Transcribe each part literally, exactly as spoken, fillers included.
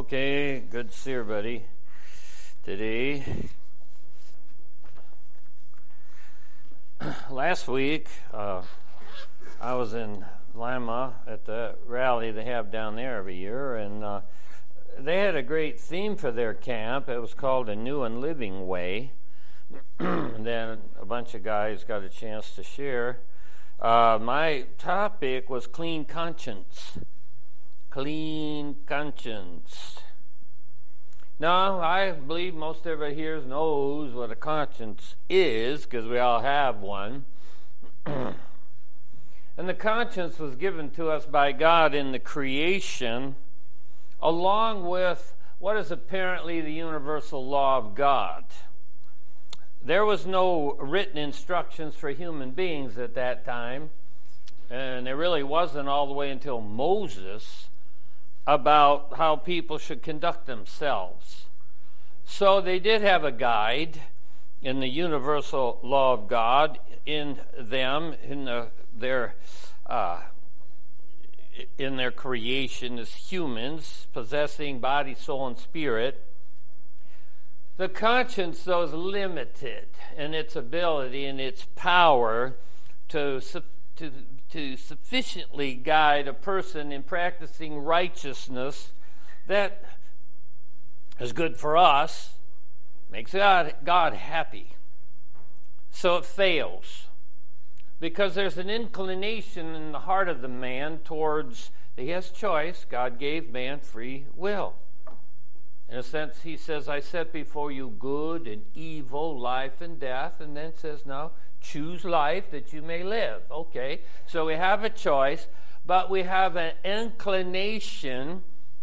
Okay, good to see everybody today. Last week, uh, I was in Lima at the rally they have down there every year, and uh, they had a great theme for their camp. It was called A New and Living Way. And then a bunch of guys got a chance to share. Uh, my topic was clean conscience. Clean conscience. Now, I believe most everybody here knows what a conscience is, because we all have one. And the conscience was given to us by God in the creation, along with what is apparently the universal law of God. There was no written instructions for human beings at that time, and there really wasn't all the way until Moses, about how people should conduct themselves. So they did have a guide in the universal law of God in them, in the, their uh, in their creation as humans, possessing body, soul, and spirit. The conscience, though, is limited in its ability and its power to to to sufficiently guide a person in practicing righteousness that is good for us, makes God, God happy. So it fails. Because there's an inclination in the heart of the man towards, he has choice. God gave man free will. In a sense, he says, I set before you good and evil, life and death, and then says, no, choose life that you may live. Okay, so we have a choice, but we have an inclination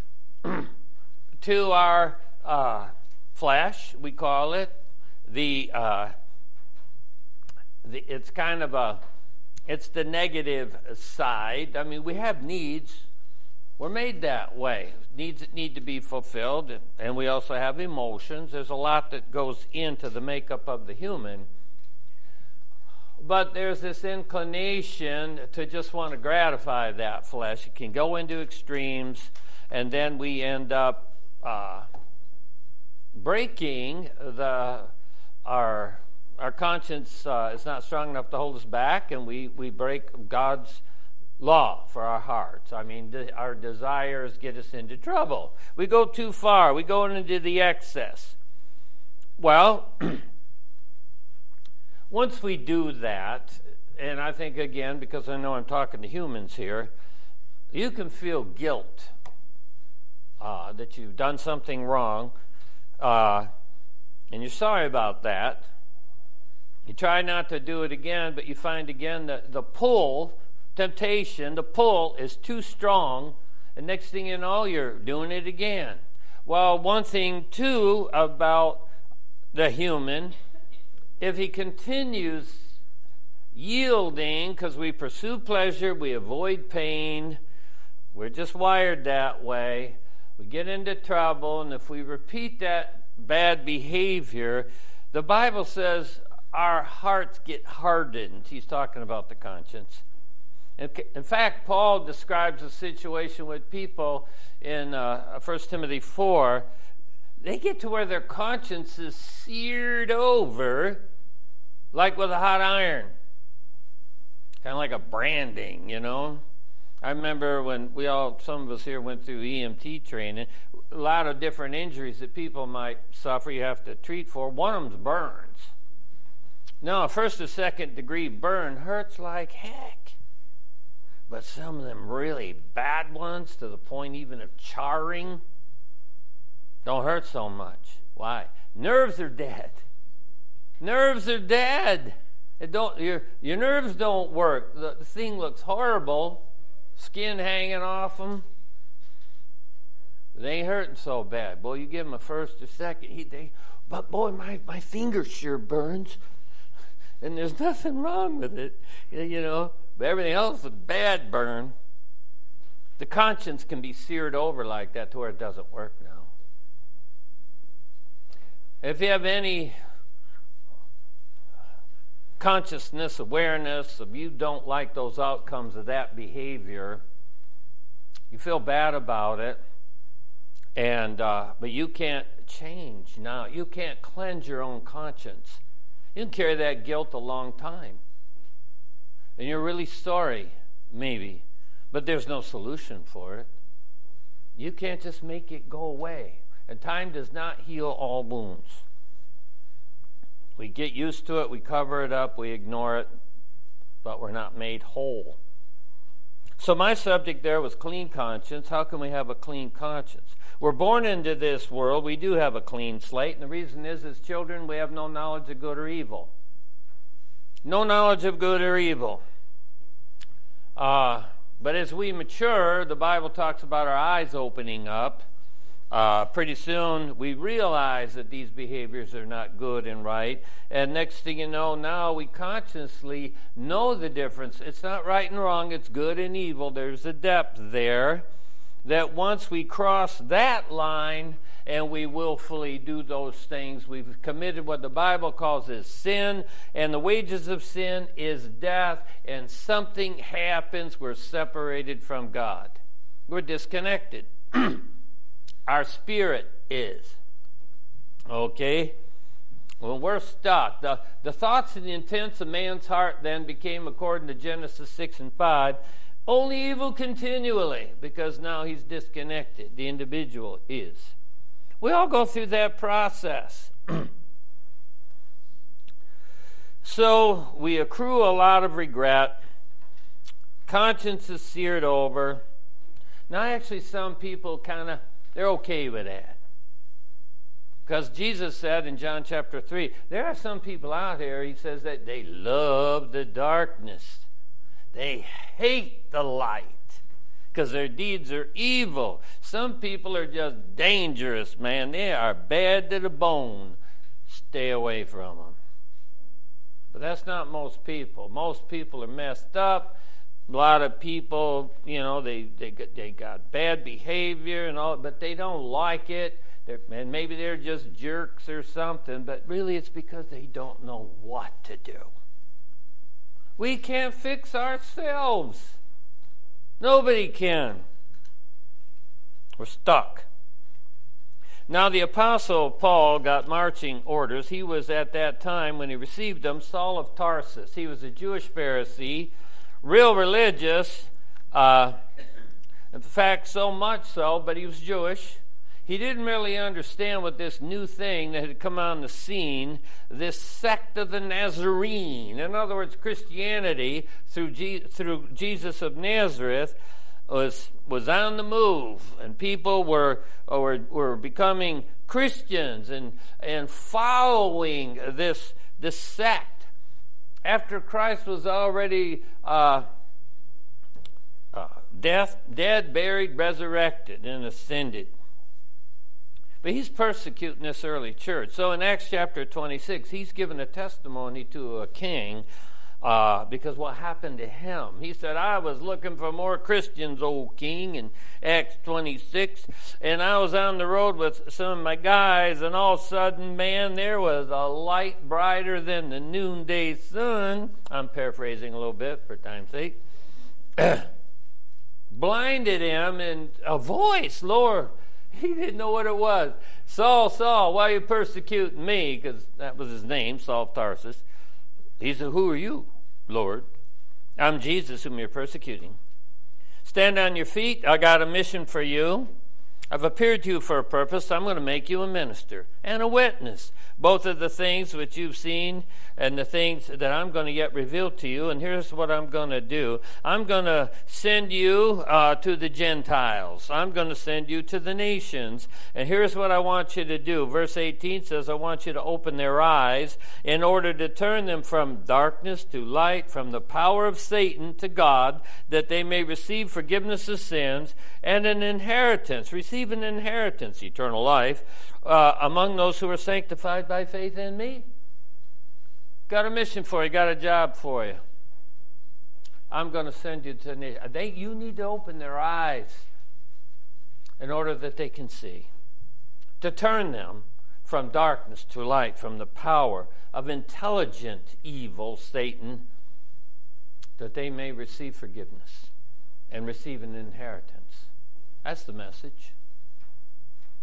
to our uh, flesh, we call it. The, uh, the it's kind of a, it's the negative side. I mean, we have needs. We're made that way. Needs that need to be fulfilled, and we also have emotions. There's a lot that goes into the makeup of the human. But there's this inclination to just want to gratify that flesh. It can go into extremes, and then we end up uh, breaking the our our conscience uh, is not strong enough to hold us back, and we, we break God's law for our hearts. I mean, the, our desires get us into trouble. We go too far. We go into the excess. Well, once we do that, and I think, again, because I know I'm talking to humans here, you can feel guilt uh, that you've done something wrong, uh, and you're sorry about that. You try not to do it again, but you find again that the pull, temptation, the pull is too strong, and next thing you know, you're doing it again. Well, one thing, too, about the human, if he continues yielding, because we pursue pleasure, we avoid pain, we're just wired that way, we get into trouble, and if we repeat that bad behavior, the Bible says our hearts get hardened. He's talking about the conscience. In fact, Paul describes a situation with people in uh, First Timothy four. They get to where their conscience is seared over like with a hot iron. Kind of like a branding, you know. I remember when we all, some of us here went through E M T training, a lot of different injuries that people might suffer you have to treat for. One of them's burns. Now, a first or second degree burn hurts like heck. But some of them really bad ones, to the point even of charring, don't hurt so much. Why? Nerves are dead. Nerves are dead. It don't your your nerves don't work. The, the thing looks horrible, skin hanging off them. They ain't hurting so bad. Boy, you give them a first or second, he, they, but boy, my my finger sure burns, and there's nothing wrong with it, you know. But everything else is a bad burn. The conscience can be seared over like that to where it doesn't work now. If you have any consciousness, awareness of you don't like those outcomes of that behavior, you feel bad about it, And uh, but you can't change now. You can't cleanse your own conscience. You can carry that guilt a long time. And you're really sorry, maybe, but there's no solution for it. You can't just make it go away. And time does not heal all wounds. We get used to it, we cover it up, we ignore it, but we're not made whole. So my subject there was clean conscience. How can we have a clean conscience? We're born into this world. We do have a clean slate. And the reason is, as children, we have no knowledge of good or evil. No knowledge of good or evil. Uh, but as we mature, the Bible talks about our eyes opening up. Uh, pretty soon, we realize that these behaviors are not good and right. And next thing you know, now we consciously know the difference. It's not right and wrong. It's good and evil. There's a depth there that once we cross that line and we willfully do those things, we've committed what the Bible calls as sin. And the wages of sin is death. And something happens. We're separated from God. We're disconnected. Our spirit is. Okay? Well, we're stuck. The, the thoughts and the intents of man's heart then became, according to Genesis six and five, only evil continually, because now he's disconnected. The individual is. We all go through that process. So we accrue a lot of regret. Conscience is seared over. Now, actually, some people kind of, they're okay with that. Because Jesus said in John chapter three, there are some people out here, he says, that they love the darkness. They hate the light because their deeds are evil. Some people are just dangerous, man. They are bad to the bone. Stay away from them. But that's not most people. Most people are messed up. A lot of people, you know, they they got, they got bad behavior and all, but they don't like it. They're, and maybe they're just jerks or something, but really it's because they don't know what to do. We can't fix ourselves. Nobody can. We're stuck. Now the Apostle Paul got marching orders. He was at that time, when he received them, Saul of Tarsus. He was a Jewish Pharisee, real religious, uh, in fact, so much so, but he was Jewish. He didn't really understand what this new thing that had come on the scene, this sect of the Nazarene, in other words, Christianity through Je- through Jesus of Nazareth, was was on the move, and people were were were becoming Christians and and following this this sect. After Christ was already uh, uh, death, dead, buried, resurrected, and ascended. But he's persecuting this early church. So in Acts chapter twenty-six, he's given a testimony to a king uh, because what happened to him. He said, I was looking for more Christians, old king, in Acts twenty-six, and I was on the road with some of my guys, and all of a sudden, man, there was a light brighter than the noonday sun. I'm paraphrasing a little bit for time's sake. Blinded him, and a voice, Lord, he didn't know what it was. Saul, Saul, why are you persecuting me? Because that was his name, Saul of Tarsus. He said, who are you, Lord? I'm Jesus whom you're persecuting. Stand on your feet. I got a mission for you. I've appeared to you for a purpose. I'm going to make you a minister and a witness, both of the things which you've seen and the things that I'm going to yet reveal to you. And here's what I'm going to do. I'm going to send you uh, to the Gentiles. I'm going to send you to the nations. And here's what I want you to do. Verse eighteen says, I want you to open their eyes in order to turn them from darkness to light, from the power of Satan to God, that they may receive forgiveness of sins and an inheritance. Receive an inheritance, eternal life, uh, among those who are sanctified by faith in me. Got a mission for you, got a job for you. I'm going to send you to nations. They, you need to open their eyes in order that they can see. To turn them from darkness to light, from the power of intelligent evil, Satan, that they may receive forgiveness and receive an inheritance. That's the message.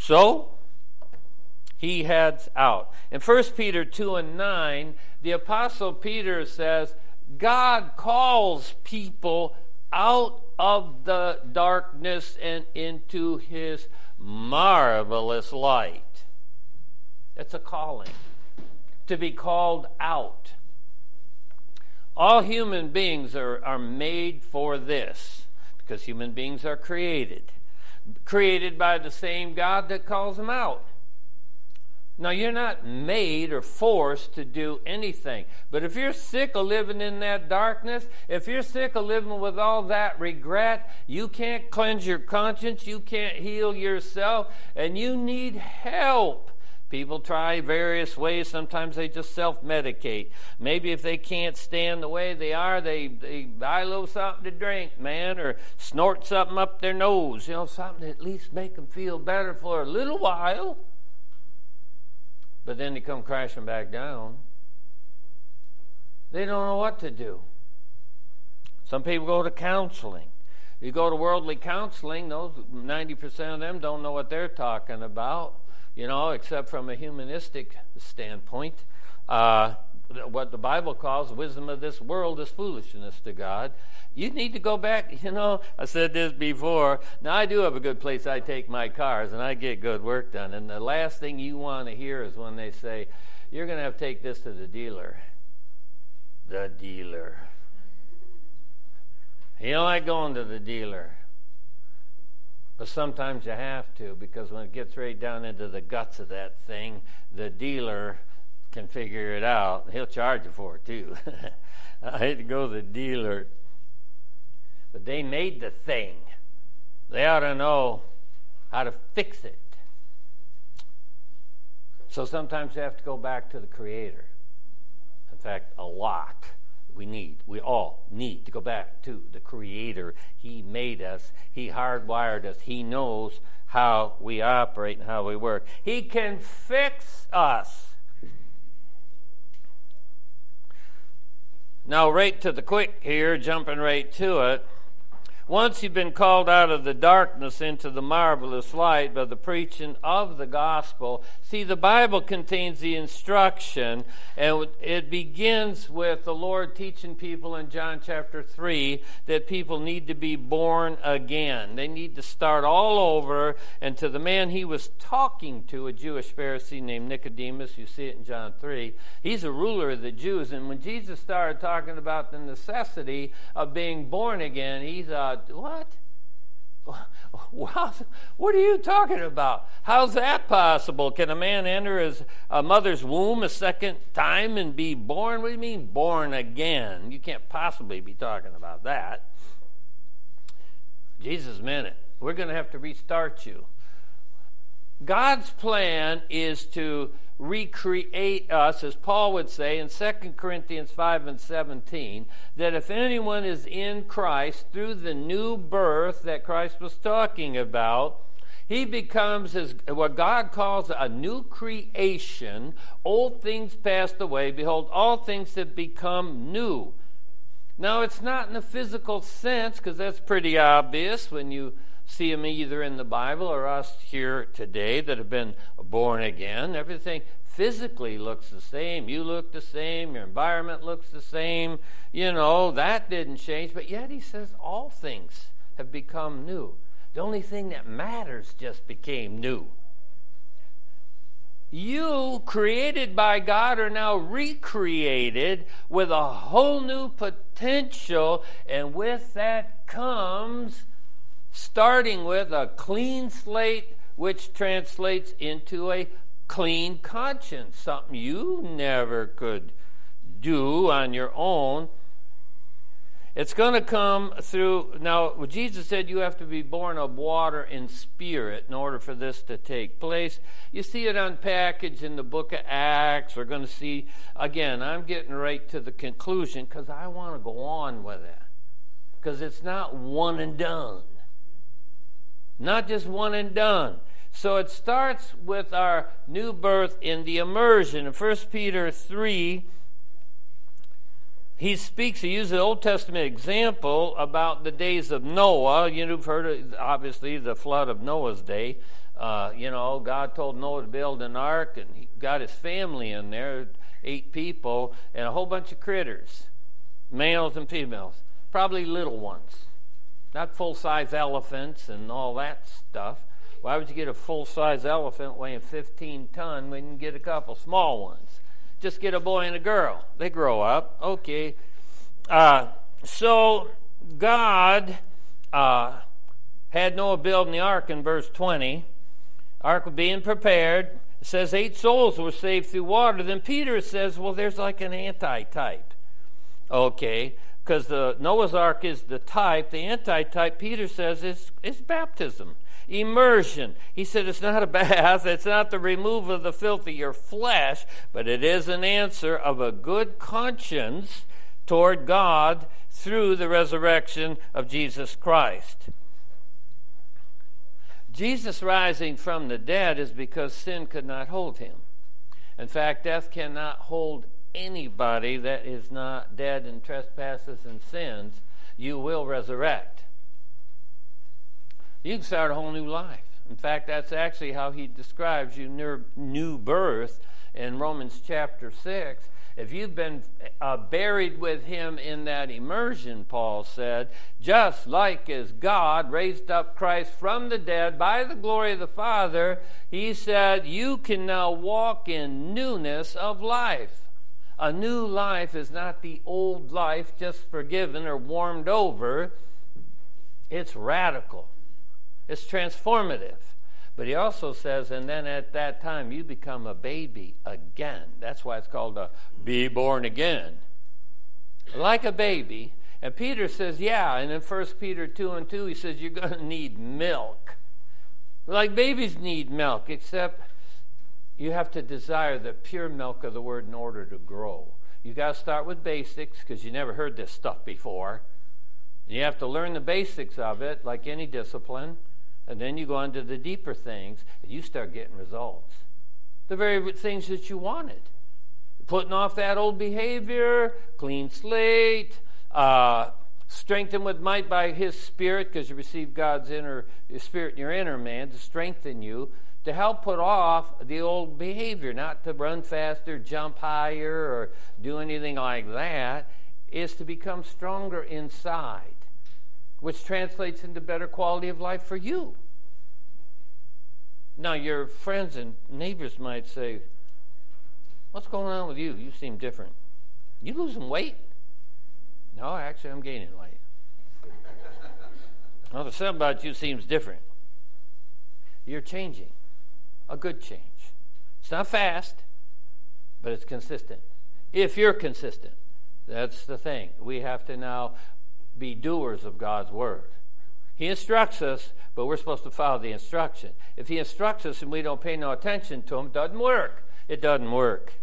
So, he heads out. In First Peter two and nine, the Apostle Peter says, God calls people out of the darkness and into his marvelous light. It's a calling. To be called out. All human beings are, are made for this, because human beings are created. Created by the same God that calls them out. Now, you're not made or forced to do anything. But if you're sick of living in that darkness, if you're sick of living with all that regret, you can't cleanse your conscience, you can't heal yourself, and you need help. People try various ways. Sometimes they just self-medicate. Maybe if they can't stand the way they are, they, they buy a little something to drink, man, or snort something up their nose. You know, something to at least make them feel better for a little while. But then they come crashing back down. They don't know what to do. Some people go to counseling. You go to worldly counseling, those ninety percent of them don't know what they're talking about. You know, except from a humanistic standpoint. Uh, what the Bible calls the wisdom of this world is foolishness to God. You need to go back, you know, I said this before. Now, I do have a good place I take my cars, and I get good work done. And the last thing you want to hear is when they say, you're going to have to take this to the dealer. The dealer. You don't like going to the dealer. But sometimes you have to, because when it gets right down into the guts of that thing, the dealer can figure it out. He'll charge you for it, too. I hate to go to the dealer. But they made the thing. They ought to know how to fix it. So sometimes you have to go back to the Creator. In fact, a lot. We need, we all need to go back to the Creator. He made us. He hardwired us. He knows how we operate and how we work. He can fix us. Now, right to the quick here, jumping right to it. Once you've been called out of the darkness into the marvelous light by the preaching of the gospel, see, the Bible contains the instruction, and it begins with the Lord teaching people in John chapter three that people need to be born again. They need to start all over. And to the man he was talking to, a Jewish Pharisee named Nicodemus, you see it in John three, he's a ruler of the Jews. And when Jesus started talking about the necessity of being born again, he thought, what? Wow, what are you talking about? How's that possible? Can a man enter his a mother's womb a second time and be born? What do you mean born again? You can't possibly be talking about that. Jesus meant it. We're going to have to restart you. God's plan is to recreate us, as Paul would say in Second Corinthians five and seventeen, that if anyone is in Christ through the new birth that Christ was talking about, he becomes his, what God calls a new creation. Old things passed away. Behold, all things have become new. Now, it's not in a physical sense, because that's pretty obvious when you see them either in the Bible or us here today that have been born again. Everything physically looks the same. You look the same. Your environment looks the same. You know, that didn't change. But yet he says all things have become new. The only thing that matters just became new. You, created by God, are now recreated with a whole new potential. And with that comes, starting with a clean slate, which translates into a clean conscience, something you never could do on your own. It's going to come through, now Jesus said you have to be born of water and spirit in order for this to take place. You see it unpackaged in the book of Acts. We're going to see, again, I'm getting right to the conclusion because I want to go on with it. Because it's not one and done. Not just one and done. So it starts with our new birth in the immersion. In First Peter three, he speaks, he uses an Old Testament example about the days of Noah. You've heard of, obviously, the flood of Noah's day. Uh, you know, God told Noah to build an ark, and he got his family in there, eight people, and a whole bunch of critters, males and females, probably little ones, not full-size elephants and all that stuff. Why would you get a full-size elephant weighing fifteen ton when you can get a couple small ones? Just get a boy and a girl. They grow up. Okay. Uh, so God uh, had Noah building the ark in verse twenty. Ark was being prepared. It says eight souls were saved through water. Then Peter says, well, there's like an anti-type. Okay. Because the Noah's Ark is the type. The anti-type, Peter says, is, is baptism. Immersion. He said it's not a bath, it's not the removal of the filth of your flesh, but it is an answer of a good conscience toward God through the resurrection of Jesus Christ. Jesus rising from the dead is because sin could not hold him. In fact, death cannot hold anybody that is not dead in trespasses and sins. You will resurrect. You can start a whole new life. In fact, that's actually how he describes your new birth in Romans chapter six. If you've been uh, buried with him in that immersion, Paul said, just like as God raised up Christ from the dead by the glory of the Father, he said, you can now walk in newness of life. A new life is not the old life just forgiven or warmed over. It's radical. It's transformative. But he also says, and then at that time you become a baby again. That's why it's called a be born again. Like a baby. And Peter says, yeah, and in First Peter two and two, he says, you're going to need milk. Like babies need milk, except you have to desire the pure milk of the word in order to grow. You got to start with basics, because you never heard this stuff before. You have to learn the basics of it, like any discipline. And then you go on to the deeper things, and you start getting results. The very things that you wanted. Putting off that old behavior, clean slate, uh, strengthened with might by his Spirit, because you receive God's inner his Spirit in your inner man to strengthen you, to help put off the old behavior, not to run faster, jump higher, or do anything like that, is to become stronger inside, which translates into better quality of life for you. Now, your friends and neighbors might say, what's going on with you? You seem different. You losing weight? No, actually, I'm gaining weight. Well, the something about you seems different. You're changing. A good change. It's not fast, but it's consistent. If you're consistent, that's the thing. We have to now be doers of God's word. He instructs us, but we're supposed to follow the instruction. If he instructs us and we don't pay no attention to him, it doesn't work. It doesn't work.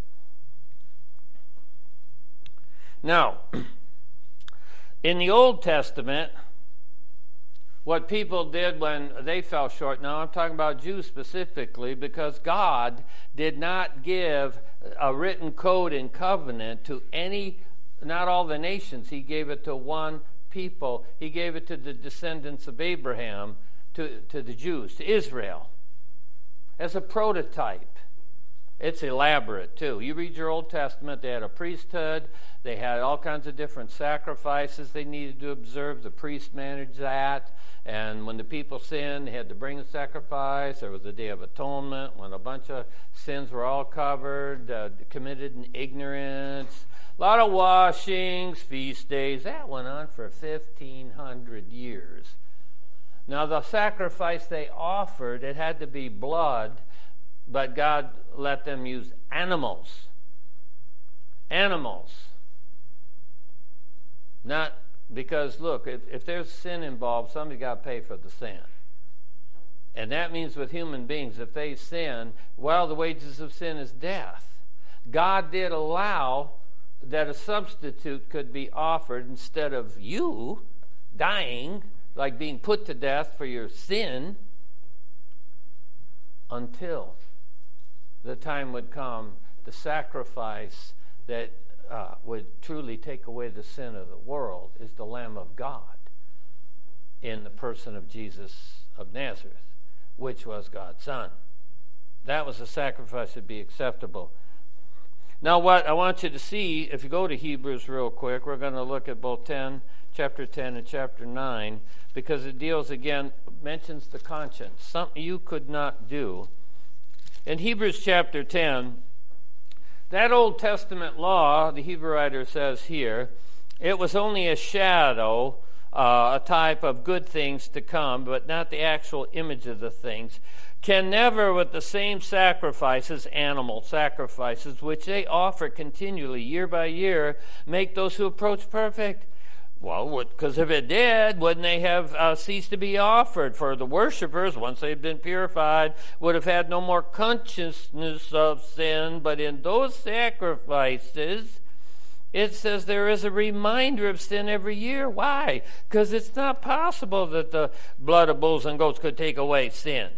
Now, in the Old Testament, what people did when they fell short, now I'm talking about Jews specifically, because God did not give a written code and covenant to any, not all the nations. He gave it to one people. He gave it to the descendants of Abraham, to, to the Jews, to Israel, as a prototype. It's elaborate, too. You read your Old Testament, they had a priesthood. They had all kinds of different sacrifices they needed to observe. The priest managed that. And when the people sinned, they had to bring a sacrifice. There was a Day of Atonement when a bunch of sins were all covered, uh, committed in ignorance. A lot of washings, feast days. That went on for fifteen hundred years. Now, the sacrifice they offered, it had to be blood, but God let them use animals. Animals. Not because, look, if, if there's sin involved, somebody's got to pay for the sin. And that means with human beings, if they sin, well, the wages of sin is death. God did allow that a substitute could be offered instead of you dying, like being put to death for your sin, until the time would come, the sacrifice that uh, would truly take away the sin of the world is the Lamb of God in the person of Jesus of Nazareth, which was God's Son. That was a sacrifice that would be acceptable. Now, what I want you to see, if you go to Hebrews real quick, we're going to look at both ten, chapter ten and chapter nine, because it deals again, mentions the conscience, something you could not do. In Hebrews chapter ten, that Old Testament law, the Hebrew writer says here, it was only a shadow, uh, a type of good things to come, but not the actual image of the things, can never with the same sacrifices, animal sacrifices, which they offer continually year by year, make those who approach perfect. Well, because if it did, wouldn't they have uh, ceased to be offered? For the worshipers, once they've been purified, would have had no more consciousness of sin. But in those sacrifices, it says there is a reminder of sin every year. Why? Because it's not possible that the blood of bulls and goats could take away sin.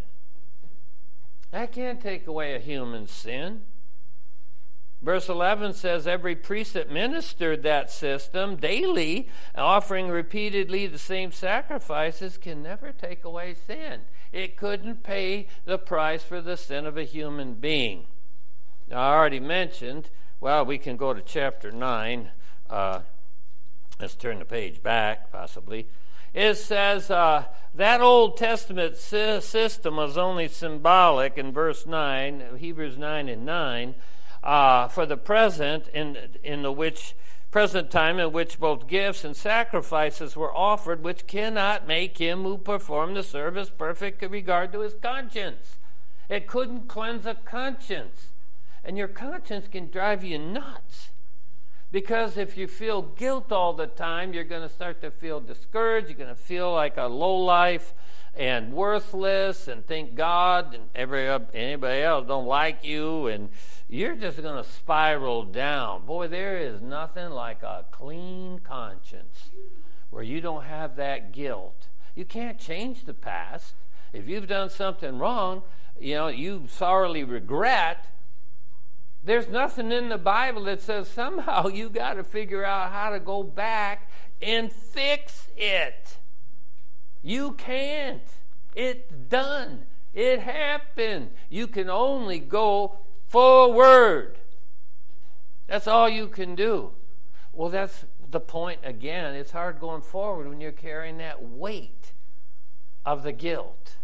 That can't take away a human sin. Verse eleven says, every priest that ministered that system daily, offering repeatedly the same sacrifices, can never take away sin. It couldn't pay the price for the sin of a human being. Now, I already mentioned, well, we can go to chapter nine. Uh, let's turn the page back, possibly. It says uh, that Old Testament sy- system was only symbolic in verse nine, Hebrews nine and nine, Uh, for the present, in in the which present time in which both gifts and sacrifices were offered, which cannot make him who performed the service perfect in regard to his conscience. It couldn't cleanse a conscience, and your conscience can drive you nuts. Because if you feel guilt all the time, you're going to start to feel discouraged. You're going to feel like a lowlife and worthless, and think God and every anybody else don't like you, and you're just going to spiral down. Boy, there is nothing like a clean conscience where you don't have that guilt. You can't change the past. If you've done something wrong, you know, you sorely regret. There's nothing in the Bible that says somehow you got to figure out how to go back and fix it. You can't. It's done. It happened. You can only go forward. That's all you can do. Well, that's the point again. It's hard going forward when you're carrying that weight of the guilt.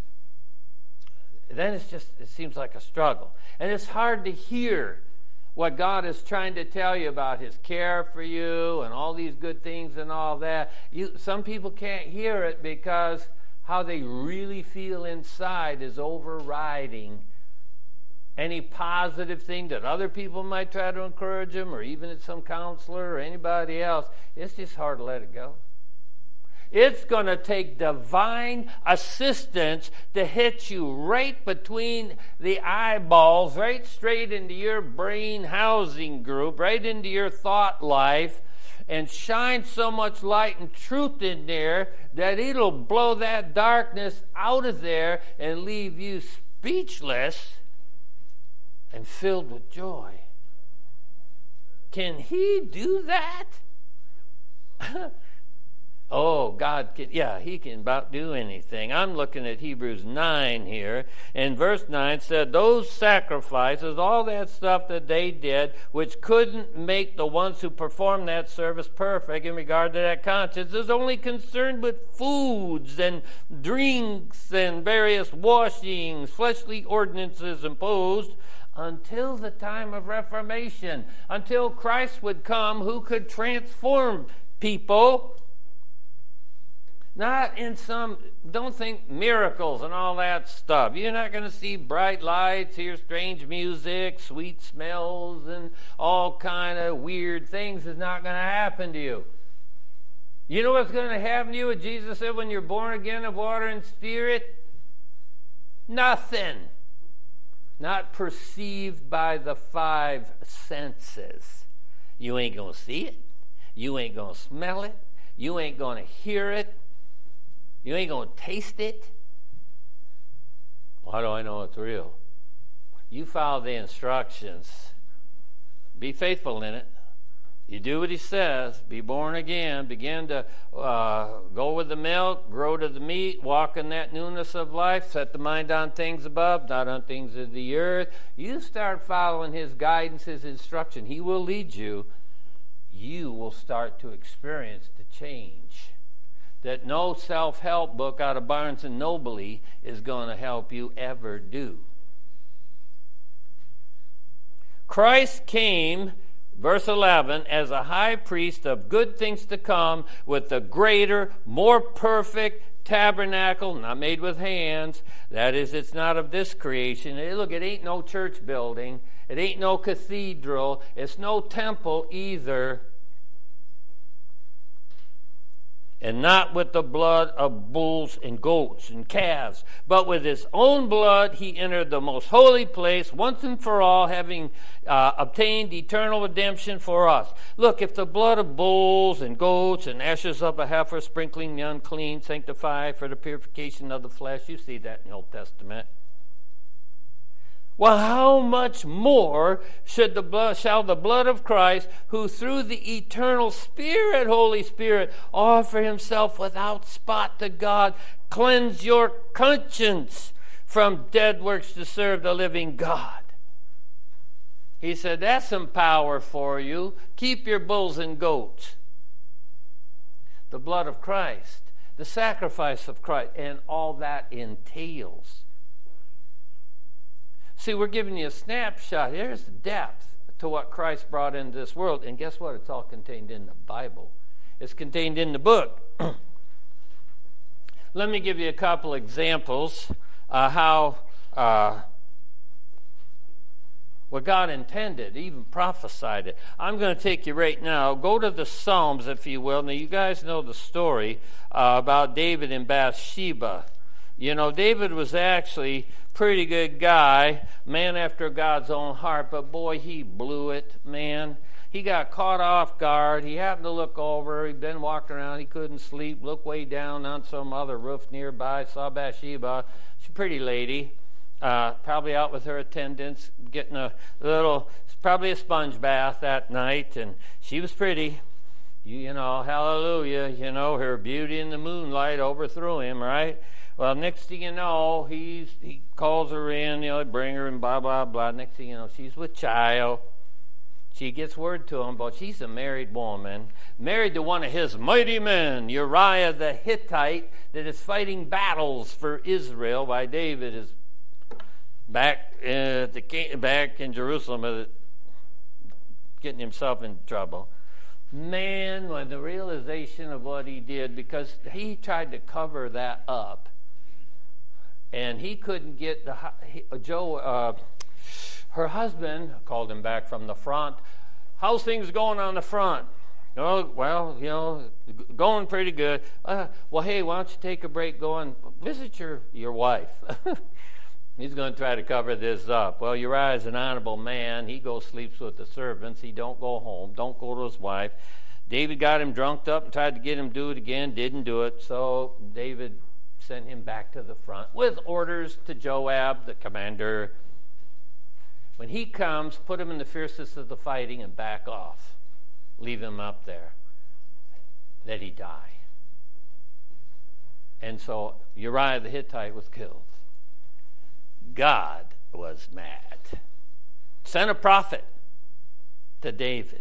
Then it's just, it seems like a struggle. And it's hard to hear what God is trying to tell you about his care for you and all these good things and all that. You, some people can't hear it because how they really feel inside is overriding any positive thing that other people might try to encourage them, or even it's some counselor or anybody else. It's just hard to let it go. It's going to take divine assistance to hit you right between the eyeballs, right straight into your brain housing group, right into your thought life, and shine so much light and truth in there that it'll blow that darkness out of there and leave you speechless and filled with joy. Can he do that? Oh, God can, yeah, he can about do anything. I'm looking at Hebrews nine here, and verse nine said, those sacrifices, all that stuff that they did, which couldn't make the ones who performed that service perfect in regard to that conscience, is only concerned with foods and drinks and various washings, fleshly ordinances imposed, until the time of Reformation, until Christ would come who could transform people. Not in some, don't think miracles and all that stuff. You're not going to see bright lights, hear strange music, sweet smells, and all kind of weird things is not going to happen to you. You know what's going to happen to you, what Jesus said, when you're born again of water and spirit? Nothing. Not perceived by the five senses. You ain't going to see it. You ain't going to smell it. You ain't going to hear it. You ain't going to taste it. How do I know it's real? You follow the instructions. Be faithful in it. You do what he says. Be born again. Begin to uh, go with the milk, grow to the meat, walk in that newness of life, set the mind on things above, not on things of the earth. You start following his guidance, his instruction. He will lead you. You will start to experience the change that no self-help book out of Barnes and Noble is going to help you ever do. Christ came, verse eleven, as a high priest of good things to come, with the greater, more perfect tabernacle, not made with hands. That is, it's not of this creation. Hey, look, it ain't no church building. It ain't no cathedral. It's no temple either. And not with the blood of bulls and goats and calves, but with his own blood he entered the most holy place once and for all, having uh, obtained eternal redemption for us. Look, if the blood of bulls and goats and ashes of a heifer sprinkling the unclean sanctify for the purification of the flesh, you see that in the Old Testament. Well, how much more should the blood, shall the blood of Christ, who through the eternal Spirit, Holy Spirit, offer himself without spot to God, cleanse your conscience from dead works to serve the living God? He said, that's some power for you. Keep your bulls and goats. The blood of Christ, the sacrifice of Christ, and all that entails. See, we're giving you a snapshot. Here's the depth to what Christ brought into this world. And guess what? It's all contained in the Bible. It's contained in the book. Let me give you a couple examples uh, how uh, what God intended, even prophesied it. I'm going to take you right now. Go to the Psalms, if you will. Now, you guys know the story uh, about David and Bathsheba. You know, David was actually pretty good guy, man after God's own heart, but boy, he blew it, man. He got caught off guard. He happened to look over. He'd been walking around. He couldn't sleep. Looked way down on some other roof nearby. Saw Bathsheba. She's a pretty lady. Uh, probably out with her attendants, getting a little, probably a sponge bath that night. And she was pretty. You, you know, hallelujah. You know, her beauty in the moonlight overthrew him, right? Well, next thing you know, he's he calls her in, you know, bring her and blah, blah, blah. Next thing you know, she's with child. She gets word to him, but she's a married woman, married to one of his mighty men, Uriah the Hittite, that is fighting battles for Israel while David is back, uh, the, back in Jerusalem uh, getting himself in trouble. Man, when the realization of what he did, because he tried to cover that up, and he couldn't get the he, Joe, uh, her husband called him back from the front. How's things going on the front? Oh, well, you know, going pretty good. Uh, well, hey, why don't you take a break, go and visit your, your wife. He's going to try to cover this up. Well, Uriah is an honorable man. He goes sleeps with the servants. He don't go home. Don't go to his wife. David got him drunked up and tried to get him to do it again. Didn't do it. So David sent him back to the front with orders to Joab, the commander. When he comes, put him in the fiercest of the fighting and back off. Leave him up there. That he die. And so Uriah the Hittite was killed. God was mad. Sent a prophet to David.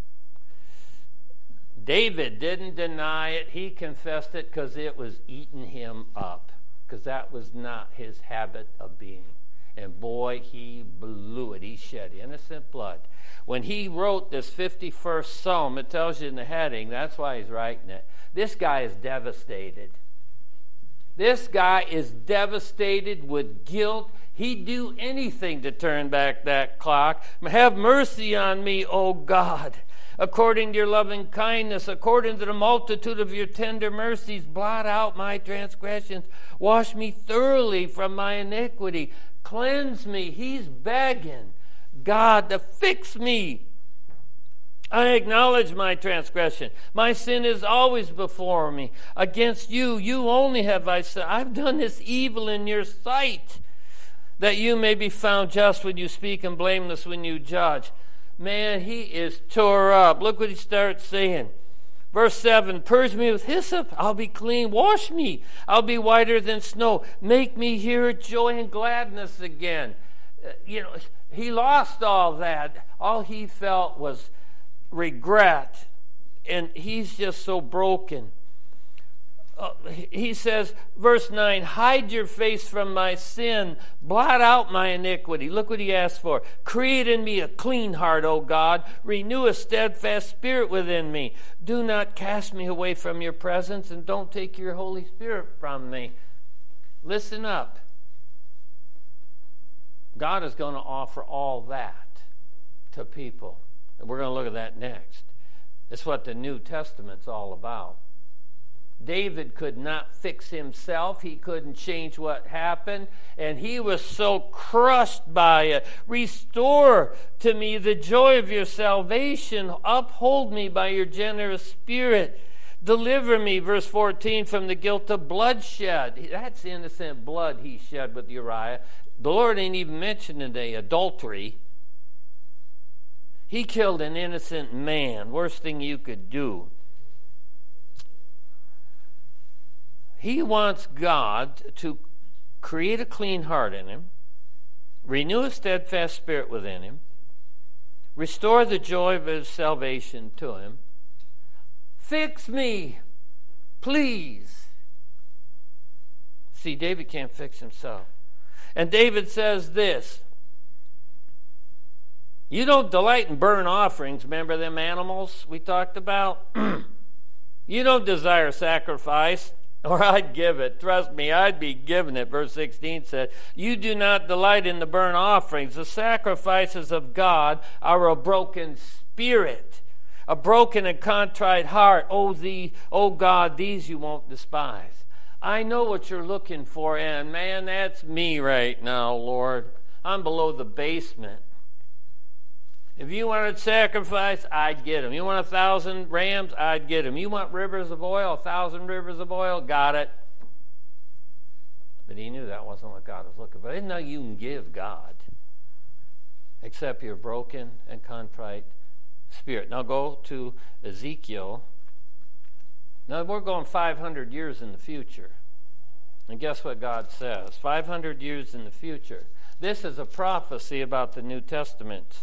David didn't deny it. He confessed it because it was eating him up. Because that was not his habit of being. And boy, he blew it. He shed innocent blood. When he wrote this fifty-first Psalm, it tells you in the heading, that's why he's writing it. This guy is devastated. This guy is devastated with guilt. He'd do anything to turn back that clock. Have mercy on me, O God. According to your loving kindness, according to the multitude of your tender mercies, blot out my transgressions. Wash me thoroughly from my iniquity. Cleanse me. He's begging God to fix me. I acknowledge my transgression. My sin is always before me. Against you, you only have I sinned. I've done this evil in your sight, that you may be found just when you speak and blameless when you judge. man, he is tore up. Look what he starts saying. Verse seven, purge me with hyssop, I'll be clean. Wash me, I'll be whiter than snow. Make me hear joy and gladness again. Uh, you know, he lost all that. All he felt was regret. And he's just so broken. Uh, he says, verse nine, hide your face from my sin, blot out my iniquity. Look what he asked for. Create in me a clean heart, O God. Renew a steadfast spirit within me. Do not cast me away from your presence, and don't take your Holy Spirit from me. Listen up. God is going to offer all that to people. And we're going to look at that next. It's what the New Testament's all about. David could not fix himself. He couldn't change what happened. And he was so crushed by it. Restore to me the joy of your salvation. Uphold me by your generous spirit. Deliver me, verse fourteen, from the guilt of bloodshed. That's innocent blood he shed with Uriah. The Lord ain't even mentioning the adultery. He killed an innocent man. Worst thing you could do. He wants God to create a clean heart in him, renew a steadfast spirit within him, restore the joy of his salvation to him. Fix me, please. See, David can't fix himself. And David says this, you don't delight in burnt offerings. Remember them animals we talked about? You don't desire sacrifice, or I'd give it. Trust me, I'd be giving it. Verse sixteen said, you do not delight in the burnt offerings. The sacrifices of God are a broken spirit, a broken and contrite heart. Oh, thee, oh God, these you won't despise. I know what you're looking for, and man, that's me right now, Lord. I'm below the basement. If you wanted sacrifice, I'd get them. You want a thousand rams, I'd get them. You want rivers of oil, a thousand rivers of oil, got it. But he knew that wasn't what God was looking for. I didn't know you can give God, except your broken and contrite spirit. Now go to Ezekiel. Now we're going five hundred years in the future. And guess what God says? five hundred years in the future. This is a prophecy about the New Testament.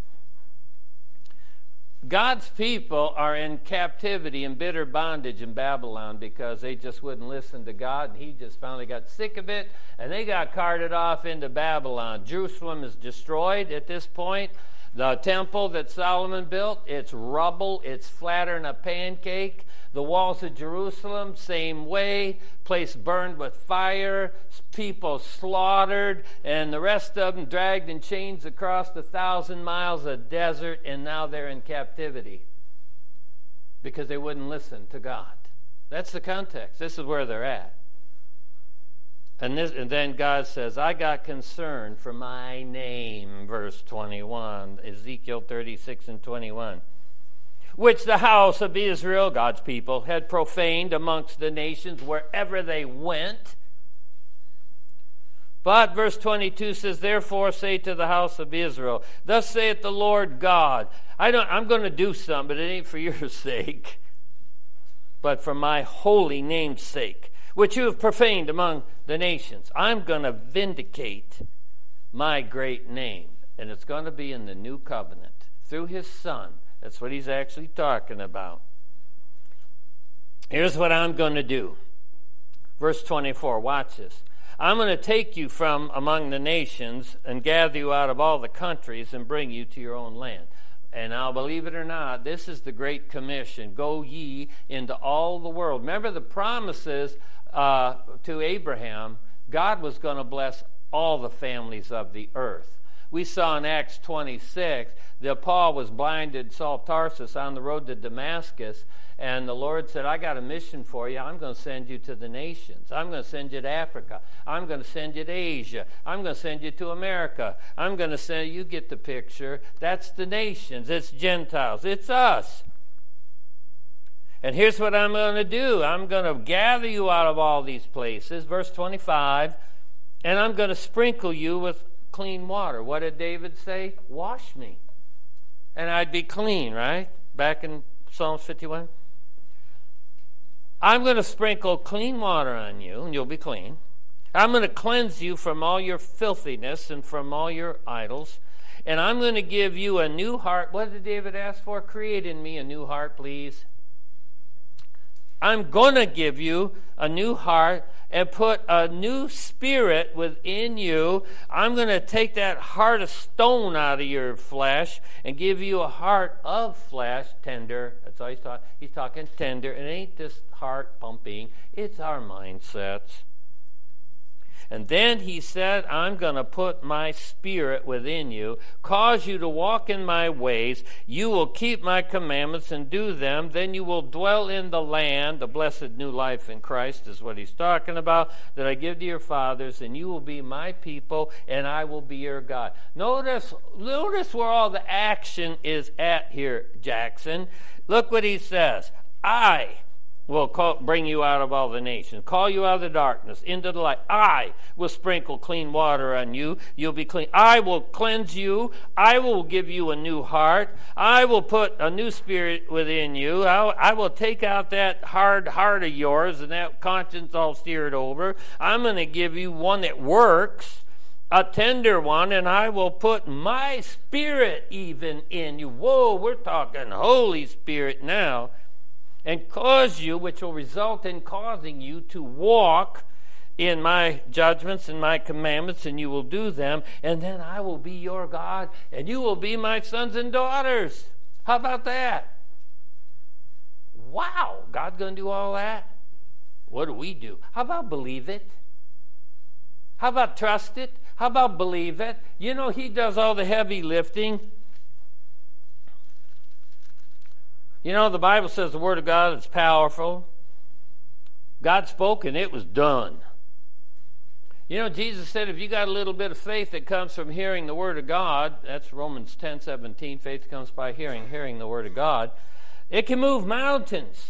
God's people are in captivity and bitter bondage in Babylon because they just wouldn't listen to God, and he just finally got sick of it, and they got carted off into Babylon. Jerusalem is destroyed at this point. The temple that Solomon built, it's rubble, it's flatter than a pancake. The walls of Jerusalem, same way, place burned with fire, people slaughtered, and the rest of them dragged in chains across the thousand miles of desert, and now they're in captivity because they wouldn't listen to God. That's the context. This is where they're at. And, this, and then God says, I got concern for my name, verse twenty-one, Ezekiel thirty-six and twenty-one. Which the house of Israel, God's people, had profaned amongst the nations wherever they went. But verse twenty-two says, therefore say to the house of Israel, thus saith the Lord God, I don't, I'm going to do something, but it ain't for your sake, but for my holy name's sake, which you have profaned among the nations. I'm going to vindicate my great name, and it's going to be in the new covenant through his Son. That's what he's actually talking about. Here's what I'm going to do. Verse twenty-four, watch this. I'm going to take you from among the nations and gather you out of all the countries and bring you to your own land. And now, believe it or not, this is the Great Commission. Go ye into all the world. Remember the promises uh, to Abraham. God was going to bless all the families of the earth. We saw in Acts twenty-six that Paul was blinded, Saul of Tarsus, on the road to Damascus, and the Lord said, I got a mission for you. I'm going to send you to the nations. I'm going to send you to Africa. I'm going to send you to Asia. I'm going to send you to America. I'm going to send you, get the picture. That's the nations. It's Gentiles. It's us. And here's what I'm going to do. I'm going to gather you out of all these places, verse twenty-five, and I'm going to sprinkle you with clean water. What did David say? Wash me. and I'd be clean, right? Back in Psalms fifty-one. I'm going to sprinkle clean water on you, and you'll be clean. I'm going to cleanse you from all your filthiness and from all your idols. And I'm going to give you a new heart. What did David ask for? Create in me a new heart, please. I'm going to give you a new heart and put a new spirit within you. I'm going to take that heart of stone out of your flesh and give you a heart of flesh, tender. That's all he's talking. He's talking tender. It ain't just heart pumping. It's our mindsets. And then he said, I'm going to put my spirit within you, cause you to walk in my ways. You will keep my commandments and do them. Then you will dwell in the land. The blessed new life in Christ is what he's talking about, that I give to your fathers, and you will be my people, and I will be your God. Notice, notice where all the action is at here, Jackson. Look what he says. I will call, bring you out of all the nations, call you out of the darkness into the light. I will sprinkle clean water on you. You'll be clean. I will cleanse you. I will give you a new heart. I will put a new spirit within you. I'll, I will take out that hard heart of yours and that conscience all steered over. I'm going to give you one that works, a tender one, and I will put my spirit even in you. Whoa, we're talking Holy Spirit now. And cause you, which will result in causing you to walk in my judgments and my commandments, and you will do them, and then I will be your God, and you will be my sons and daughters. How about that? Wow, God's going to do all that? What do we do? How about believe it? How about trust it? How about believe it? You know, he does all the heavy lifting. You know, the Bible says the Word of God is powerful. God spoke and it was done. You know, Jesus said if you got a little bit of faith that comes from hearing the Word of God, that's Romans ten seventeen, faith comes by hearing, hearing the Word of God, it can move mountains.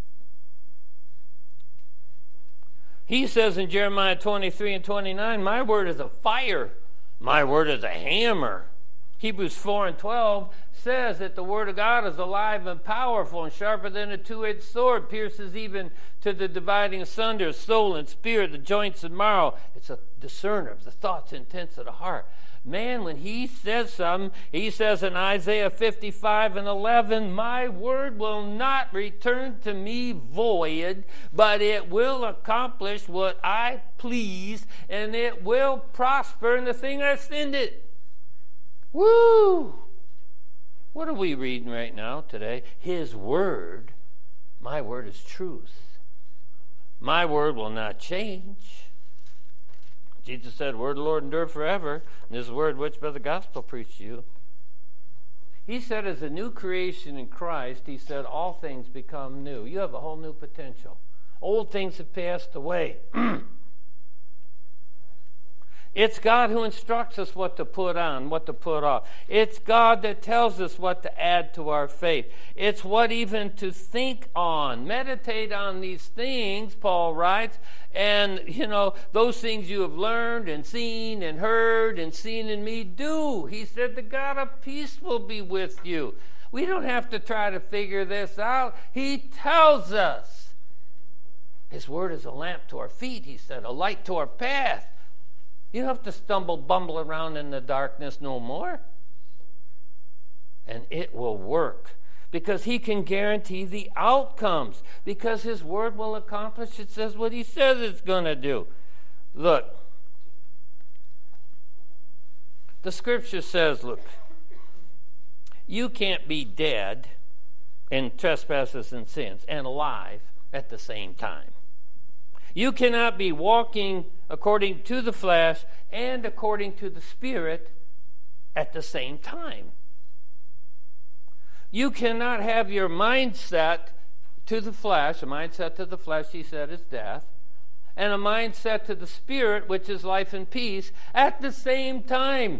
He says in Jeremiah twenty-three and twenty-nine, my word is a fire, my word is a hammer. Hebrews four and twelve says that the Word of God is alive and powerful and sharper than a two-edged sword, pierces even to the dividing asunder of soul and spirit, the joints and marrow. It's a discerner of the thoughts and intents of the heart. Man, when he says something, he says in Isaiah fifty-five and eleven, my word will not return to me void, but it will accomplish what I please, and it will prosper in the thing I send it. Woo! What are we reading right now today? His word, my word is truth. My word will not change. Jesus said, word of the Lord endure forever, and this word which by the gospel preached to you. He said as a new creation in Christ, he said all things become new. You have a whole new potential. Old things have passed away. It's God who instructs us what to put on, what to put off. It's God that tells us what to add to our faith. It's what even to think on. Meditate on these things, Paul writes, and, you know, those things you have learned and seen and heard and seen in me, do. He said, the God of peace will be with you. We don't have to try to figure this out. He tells us. His word is a lamp to our feet, he said, a light to our path. You don't have to stumble, bumble around in the darkness no more. And it will work. Because he can guarantee the outcomes. Because his word will accomplish, it says what he says it's going to do. Look. The scripture says, look. You can't be dead in trespasses and sins and alive at the same time. You cannot be walking according to the flesh and according to the Spirit at the same time. You cannot have your mindset to the flesh, a mindset to the flesh, he said, is death, and a mindset to the Spirit, which is life and peace, at the same time.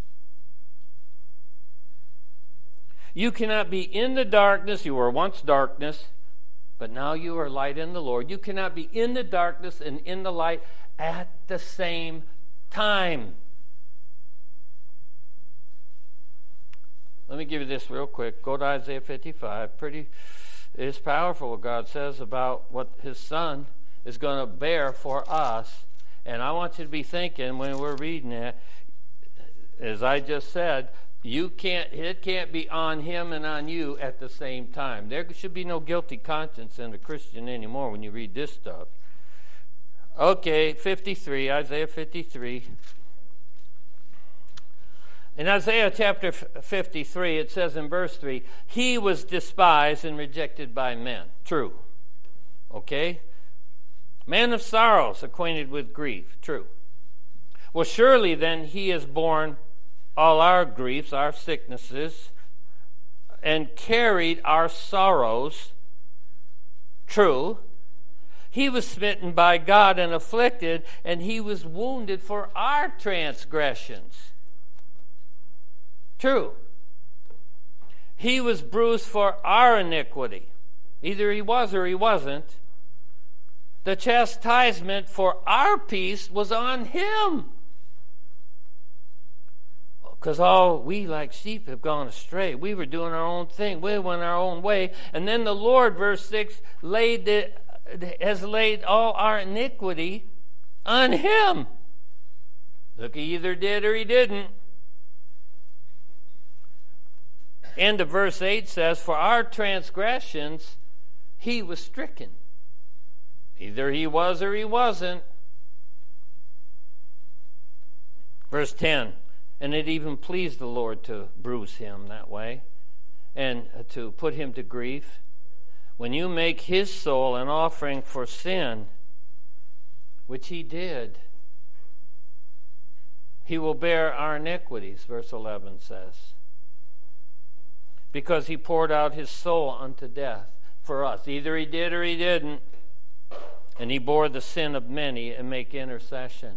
You cannot be in the darkness. You were once darkness, but now you are light in the Lord. You cannot be in the darkness and in the light at the same time. Let me give you this real quick. Go to Isaiah fifty-five. Pretty, it's powerful what God says about what his son is going to bear for us. And I want you to be thinking when we're reading it, as I just said, you can't. It can't be on him and on you at the same time. There should be no guilty conscience in a Christian anymore when you read this stuff. Okay, fifty-three, Isaiah fifty-three. In Isaiah chapter fifty-three, it says in verse three, he was despised and rejected by men. True. Okay? Man of sorrows, acquainted with grief. True. Well, surely then he has borne all our griefs, our sicknesses, and carried our sorrows. True. He was smitten by God and afflicted, and he was wounded for our transgressions. True. He was bruised for our iniquity. Either he was or he wasn't. The chastisement for our peace was on him. Because all we like sheep have gone astray. We were doing our own thing. We went our own way. And then the Lord, verse six, laid the, has laid all our iniquity on him. Look, he either did or he didn't. End of verse eight says, for our transgressions he was stricken. Either he was or he wasn't. Verse ten, and it even pleased the Lord to bruise him that way and to put him to grief. When you make his soul an offering for sin, which he did, he will bear our iniquities, verse eleven says. Because he poured out his soul unto death for us. Either he did or he didn't. And he bore the sin of many and make intercession.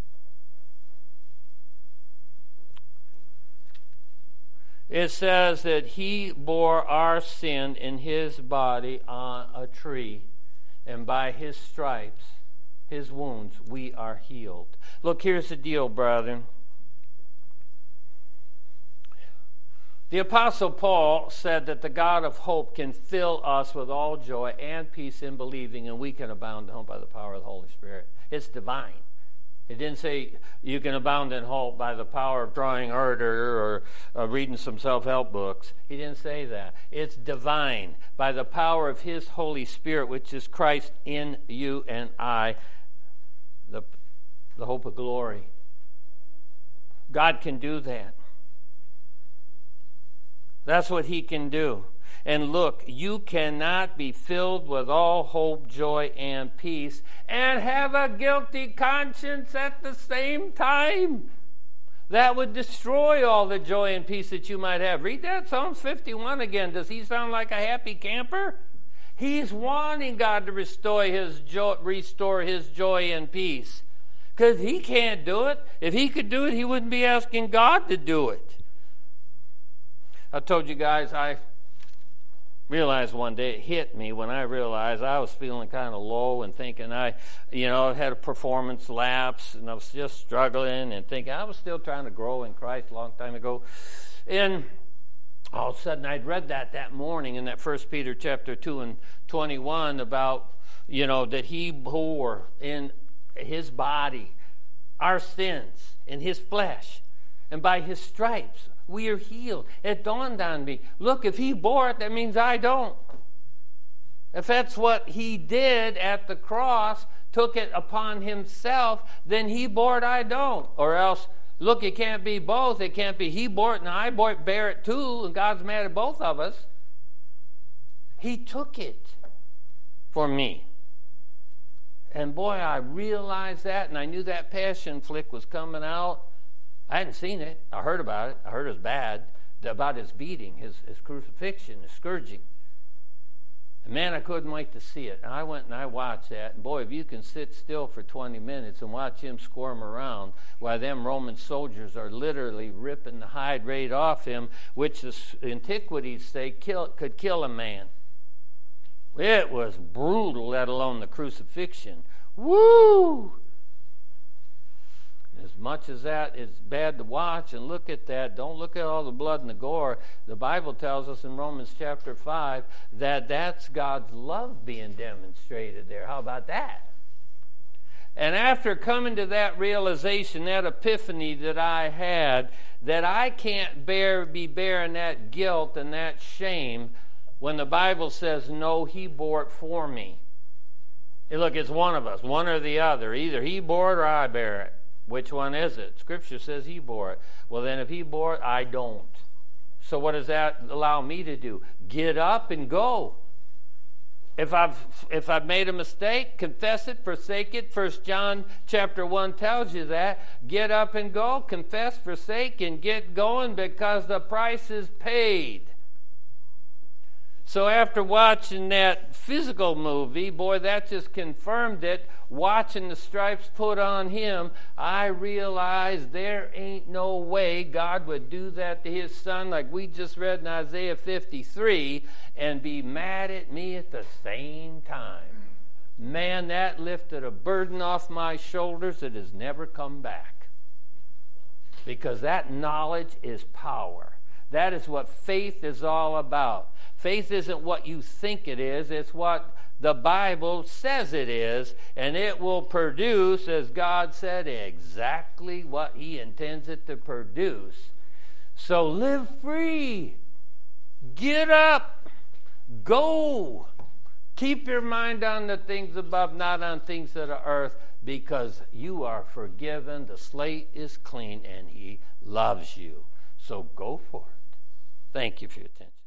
It says that he bore our sin in his body on a tree, and by his stripes, his wounds, we are healed. Look, here's the deal, brethren. The Apostle Paul said that the God of hope can fill us with all joy and peace in believing, and we can abound in hope by the power of the Holy Spirit. It's divine. It didn't say you can abound in hope by the power of drawing harder or uh, reading some self-help books. He didn't say that. It's divine by the power of his Holy Spirit, which is Christ in you and I, the, the hope of glory. God can do that. That's what he can do. And look, you cannot be filled with all hope, joy, and peace and have a guilty conscience at the same time. That would destroy all the joy and peace that you might have. Read that Psalms fifty-one again. Does he sound like a happy camper? He's wanting God to restore his joy, restore his joy and peace. Because he can't do it. If he could do it, he wouldn't be asking God to do it. I told you guys, I realized one day, it hit me when I realized I was feeling kind of low and thinking I, you know, had a performance lapse and I was just struggling and thinking I was still trying to grow in Christ a long time ago. And all of a sudden I'd read that that morning in that First Peter chapter two and twenty-one about, you know, that he bore in his body our sins in his flesh, and by his stripes we are healed. It dawned on me, look, if he bore it, that means I don't. If that's what he did at the cross, took it upon himself, then he bore it, I don't. Or else, look, it can't be both. It can't be he bore it and I bore it, bear it too, and God's mad at both of us. He took it for me. And boy, I realized that, and I knew that passion flick was coming out. I hadn't seen it. I heard about it. I heard it was bad, about his beating, his, his crucifixion, his scourging. And man, I couldn't wait to see it. And I went and I watched that. And boy, if you can sit still for twenty minutes and watch him squirm around while them Roman soldiers are literally ripping the hide right off him, which the antiquities say kill, could kill a man. It was brutal, let alone the crucifixion. Woo! His much as that is bad to watch, and look at that, don't look at all the blood and the gore. The Bible tells us in Romans chapter five that that's God's love being demonstrated there. How about that? And after coming to that realization, that epiphany that I had, that I can't bear be bearing that guilt and that shame when the Bible says, no, he bore it for me. Hey, look, it's one of us, one or the other. Either he bore it or I bear it. Which one is it? Scripture says he bore it. Well, then if he bore it, I don't. So what does that allow me to do? Get up and go. If I've if I've made a mistake, confess it, forsake it. First John chapter one tells you that. Get up and go, confess, forsake, and get going because the price is paid. So after watching that physical movie, boy, that just confirmed it. Watching the stripes put on him, I realized there ain't no way God would do that to his son like we just read in Isaiah fifty-three and be mad at me at the same time. Man, that lifted a burden off my shoulders that has never come back. Because that knowledge is power. That is what faith is all about. Faith isn't what you think it is, it's what the Bible says it is, and it will produce, as God said, exactly what he intends it to produce. So live free. Get up. Go. Keep your mind on the things above, not on things that are earth, because you are forgiven, the slate is clean, and he loves you. So go for it. Thank you for your attention.